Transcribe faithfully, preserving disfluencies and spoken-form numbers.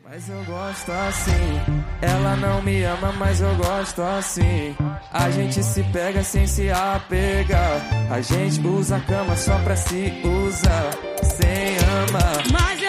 Mas eu gosto assim. Ela não me ama, mas eu gosto assim. A gente se pega sem se apegar. A gente usa a cama só pra se usar, sem amar. Mas